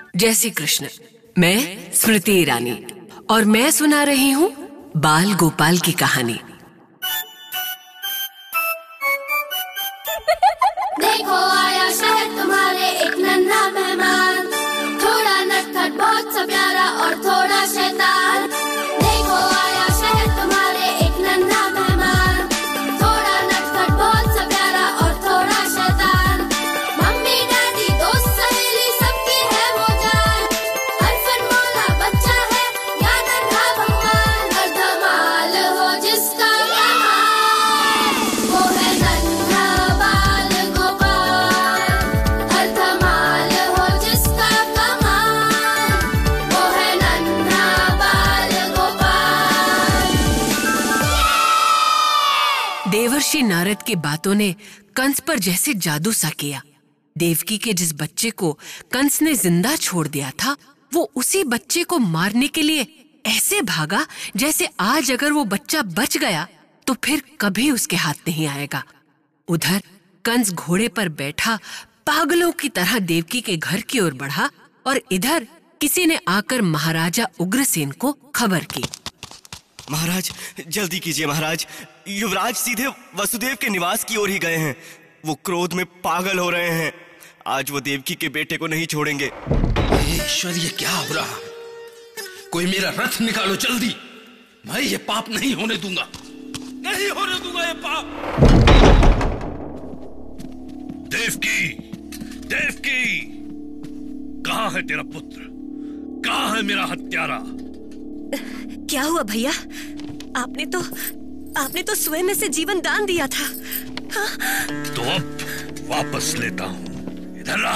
जय श्री कृष्ण। मैं स्मृति ईरानी और मैं सुना रही हूँ बाल गोपाल की कहानी। देखो आया शहर तुम्हारे एक नन्हा मेहमान, थोड़ा नटखट बहुत सा प्यारा और थोड़ा शैतान। देखो आया शहर तुम्हारे एक नन्हा मेहमान, थोड़ा नटखट बहुत सा प्यारा और थोड़ा शैतान। मम्मी डैडी दोस्त सहेली सबकी है वो जान, हर फनमौला बच्चा है या नन्हा भगवान। हर धमाल हो जिसका कमाल, वो है नन्हा बाल गोपाल। हर धमाल हो जिसका कमाल, वो है नन्हा बाल गोपाल। देवर्षि नारद की बातों ने कंस पर जैसे जादू सा किया। देवकी के जिस बच्चे को कंस ने जिंदा छोड़ दिया था, वो उसी बच्चे को मारने के लिए ऐसे भागा जैसे आज अगर वो बच्चा बच गया तो फिर कभी उसके हाथ नहीं आएगा। उधर कंस घोड़े पर बैठा पागलों की तरह देवकी के घर की ओर बढ़ा और इधर किसी ने आकर महाराजा उग्रसेन को खबर की। महाराज जल्दी कीजिए महाराज, युवराज सीधे वसुदेव के निवास की ओर ही गए हैं। वो क्रोध में पागल हो रहे हैं। आज वो देवकी के बेटे को नहीं छोड़ेंगे। ईश्वर, ये क्या हो रहा है? कोई मेरा रथ निकालो जल्दी। मैं ये पाप नहीं होने दूंगा, नहीं होने दूंगा ये पाप। देवकी, देवकी, कहाँ है तेरा पुत्र? कहाँ है मेरा हत्यारा? क्या हुआ भैया? आपने तो स्वयं में से जीवन दान दिया था। तो अब वापस लेता हूँ। इधर ला।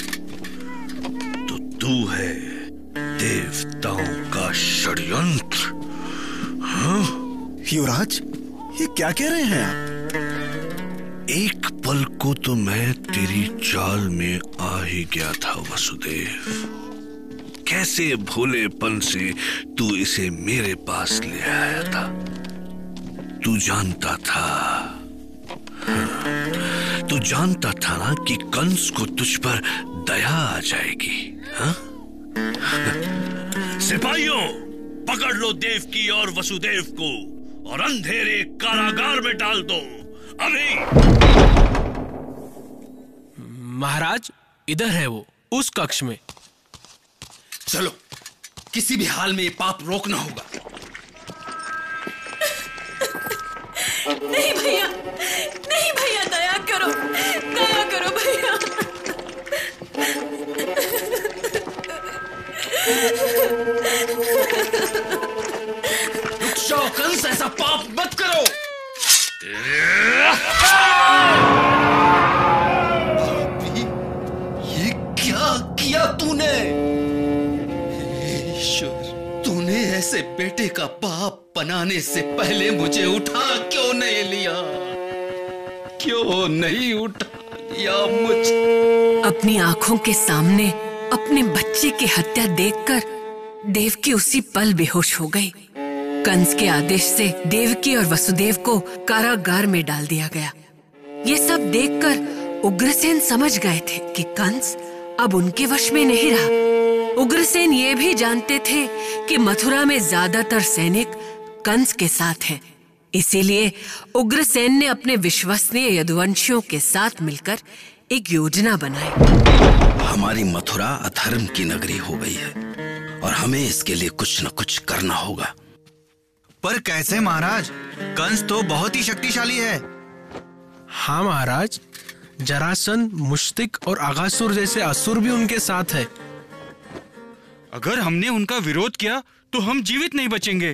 तो तू है देवताओं का षड्यंत्र? हाँ? युवराज, ये क्या कह रहे हैं आप? एक पल को तो मैं तेरी चाल में आ ही गया था वसुदेव। कैसे भोलेपन से तू इसे मेरे पास ले आया था। तू जानता था, तू जानता था ना कि कंस को तुझ पर दया आ जाएगी। हाँ? सिपाहियों, पकड़ लो देवकी और वसुदेव को और अंधेरे कारागार में डाल दो अभी। महाराज, इधर है वो, उस कक्ष में। चलो, किसी भी हाल में ये पाप रोकना होगा। नहीं भैया, नहीं भैया, दया करो भैया। रुक जाओ कंस, ऐसा पाप मत करो। अभी ये क्या किया तूने? ईश्वर, तूने ऐसे बेटे का पाप बनाने से पहले मुझे उठा क्यों नहीं लिया? क्यों नहीं उठा लिया मुझे? अपनी आंखों के सामने अपने बच्चे की हत्या देखकर देवकी उसी पल बेहोश हो गई। कंस के आदेश से देवकी और वसुदेव को कारागार में डाल दिया गया। ये सब देखकर उग्रसेन समझ गए थे कि कंस अब उनके वश में नहीं रहा। उग्रसेन ये भी जानते थे कि मथुरा में ज्यादातर सैनिक कंस के साथ हैं। इसीलिए उग्रसेन ने अपने विश्वसनीय यदुवंशियों के साथ मिलकर एक योजना बनाई। हमारी मथुरा अधर्म की नगरी हो गई है और हमें इसके लिए कुछ न कुछ करना होगा। पर कैसे महाराज? कंस तो बहुत ही शक्तिशाली है। हाँ महाराज, जरासंध, मुश्तिक और अगासुर जैसे असुर भी उनके साथ है। अगर हमने उनका विरोध किया तो हम जीवित नहीं बचेंगे।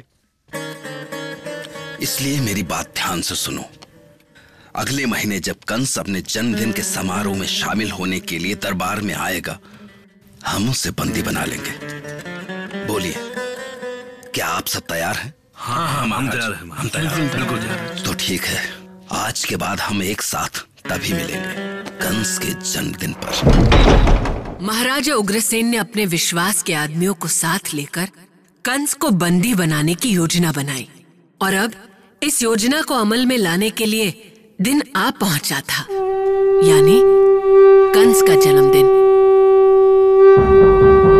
इसलिए मेरी बात ध्यान से सुनो। अगले महीने जब कंस अपने जन्मदिन के समारोह में शामिल होने के लिए दरबार में आएगा, हम उसे बंदी बना लेंगे। बोलिए, क्या आप सब तैयार हैं? हाँ, हम तैयार हैं। हम तैयार हैं, बिल्कुल तैयार हैं। तो ठीक है, आज के बाद हम एक साथ तभी मिलेंगे, कंस के जन्मदिन पर। महाराजा उग्रसेन ने अपने विश्वास के आदमियों को साथ लेकर कंस को बंदी बनाने की योजना बनाई और अब इस योजना को अमल में लाने के लिए दिन आ पहुंचा था, यानी कंस का जन्मदिन।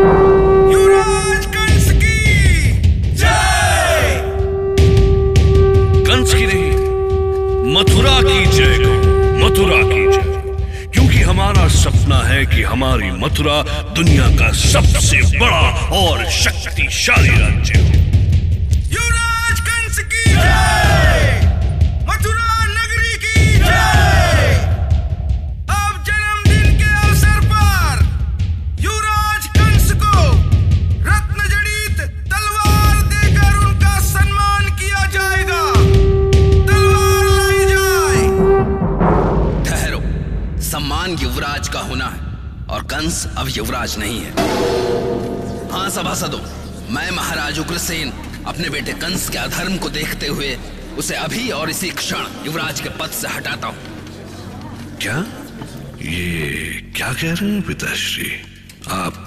हमारा सपना है कि हमारी मथुरा दुनिया का सबसे बड़ा और शक्तिशाली राज्य हो। युवराज कंस की जय, मथुरा नगरी की जय। अब जन्मदिन के अवसर पर युवराज कंस को रत्न जड़ित तलवार देकर उनका सम्मान किया जाएगा। तलवार लाई जाए। ठहरो, सम्मान युवराज का होना है और कंस अब युवराज नहीं है। हाँ सभासदों, मैं महाराज उग्रसेन अपने बेटे कंस के अधर्म को देखते हुए उसे अभी और इसी क्षण युवराज के पद से हटाता हूं। क्या? ये क्या कह रहे हैं पिताश्री? आप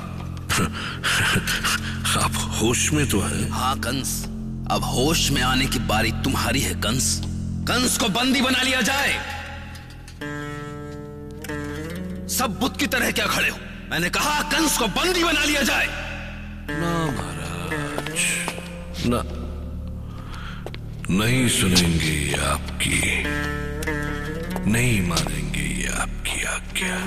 होश में तो हैं? हाँ कंस, अब होश में आने की बारी तुम्हारी है कंस। कंस को बंदी बना लिया जाए। सब बुत की तरह क्या खड़े हो? मैंने कहा कंस को बंदी बना लिया जाए। ना महाराज, ना, नहीं सुनेंगे ये आपकी, नहीं मानेंगे ये आपकी आज्ञा।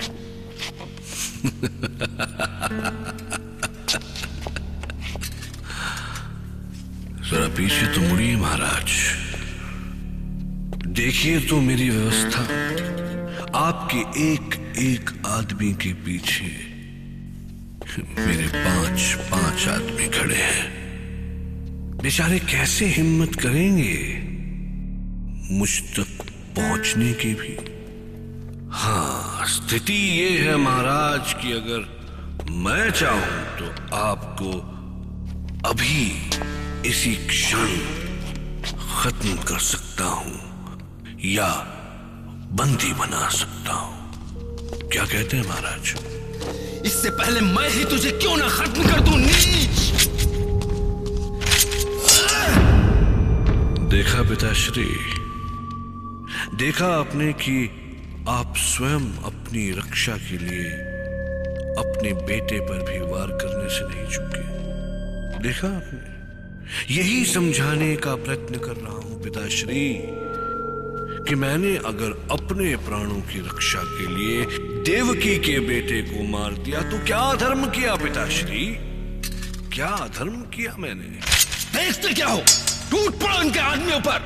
जरा पीछे तो मुड़िए महाराज, देखिए तो मेरी व्यवस्था। आपके एक एक आदमी के पीछे मेरे पांच आदमी खड़े हैं। बेचारे कैसे हिम्मत करेंगे मुझ तक पहुंचने की भी। हाँ, स्थिति ये है महाराज कि अगर मैं चाहूं तो आपको अभी इसी क्षण खत्म कर सकता हूं या बंदी बना सकता हूं। क्या कहते हैं महाराज? इससे पहले मैं ही तुझे क्यों ना खत्म कर दूं, नीच! देखा पिताश्री, देखा आपने कि आप स्वयं अपनी रक्षा के लिए अपने बेटे पर भी वार करने से नहीं चूके। देखा आपने? यही समझाने का प्रयत्न कर रहा हूं पिताश्री कि मैंने अगर अपने प्राणों की रक्षा के लिए देवकी के बेटे को मार दिया तो क्या अधर्म किया पिताश्री? क्या अधर्म किया मैंने? देखते क्या हो, टूट पड़ो उनके आदमियों पर।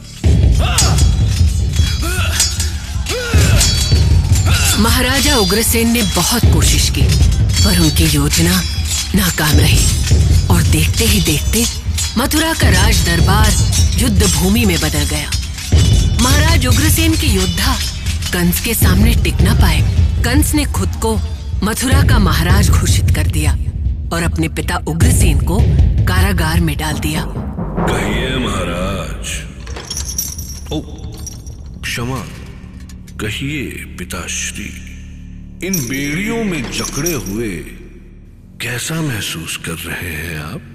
महाराजा उग्रसेन ने बहुत कोशिश की पर उनकी योजना नाकाम रही और देखते ही देखते मथुरा का राज दरबार युद्ध भूमि में बदल गया। महाराज उग्रसेन के योद्धा कंस के सामने टिक न पाए। कंस ने खुद को मथुरा का महाराज घोषित कर दिया और अपने पिता उग्रसेन को कारागार में डाल दिया। कहिए महाराज। ओ क्षमा, कहिए पिताश्री, इन बेड़ियों में जकड़े हुए कैसा महसूस कर रहे हैं आप?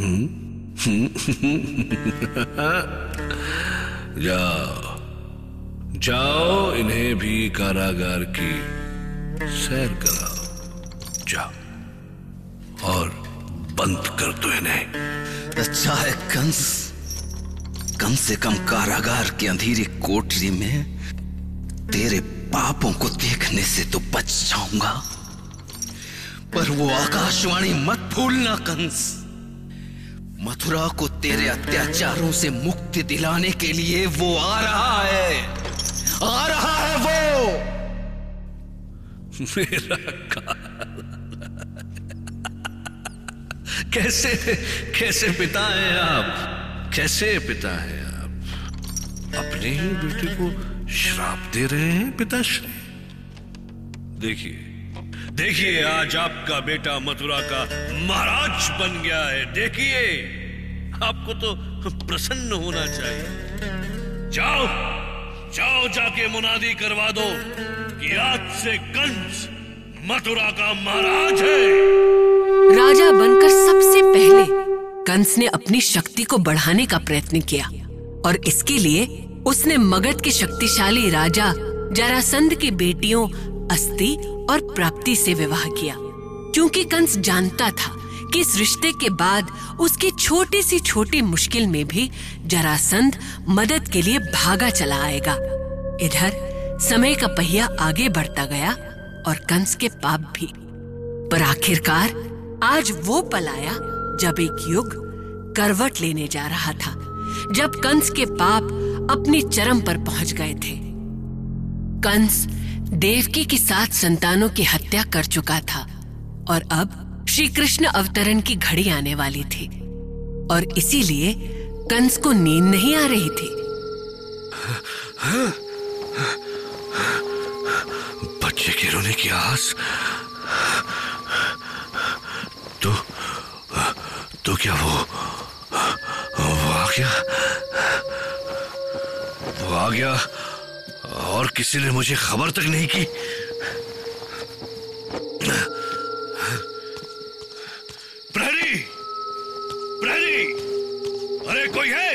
जाओ जाओ, इन्हें भी कारागार की सैर कराओ। जाओ और बंद कर दो इन्हें। अच्छा है कंस, कम से कम कारागार की अंधेरी कोठरी में तेरे पापों को देखने से तो बच जाऊंगा, पर वो आकाशवाणी मत भूलना कंस। मथुरा को तेरे अत्याचारों से मुक्ति दिलाने के लिए वो आ रहा है, आ रहा है वो। मेरा कैसे कैसे पिता हैं आप? कैसे पिता हैं आप? अपने ही बेटे को श्राप दे रहे हैं पिताश्री। देखिए देखिए, आज आपका बेटा मथुरा का महाराज बन गया है। देखिए, आपको तो प्रसन्न होना चाहिए। जाओ जाओ, जाके मुनादी करवा दो कि आज से कंस मथुरा का महाराज है। राजा बनकर सबसे पहले कंस ने अपनी शक्ति को बढ़ाने का प्रयत्न किया और इसके लिए उसने मगध के शक्तिशाली राजा जरासंध की बेटियों अस्ति और प्राप्ति से विवाह किया, क्योंकि कंस जानता था कि इस रिश्ते के बाद उसकी छोटी सी छोटी मुश्किल में भी जरासंध मदद के लिए भागा चला आएगा। इधर समय का पहिया आगे बढ़ता गया और कंस के पाप भी। पर आखिरकार आज वो पल आया जब एक युग करवट लेने जा रहा था, जब कंस के पाप अपनी चरम पर पहुंच गए थे। कंस देवकी की 7 संतानों की हत्या कर चुका था और अब श्री कृष्ण अवतरण की घड़ी आने वाली थी और इसीलिए कंस को नींद नहीं आ रही थी। बच्चे के रोने की आवाज, तो क्या वो आ गया? वो आ गया और किसी ने मुझे खबर तक नहीं की। प्रहरी, प्रहरी, अरे कोई है?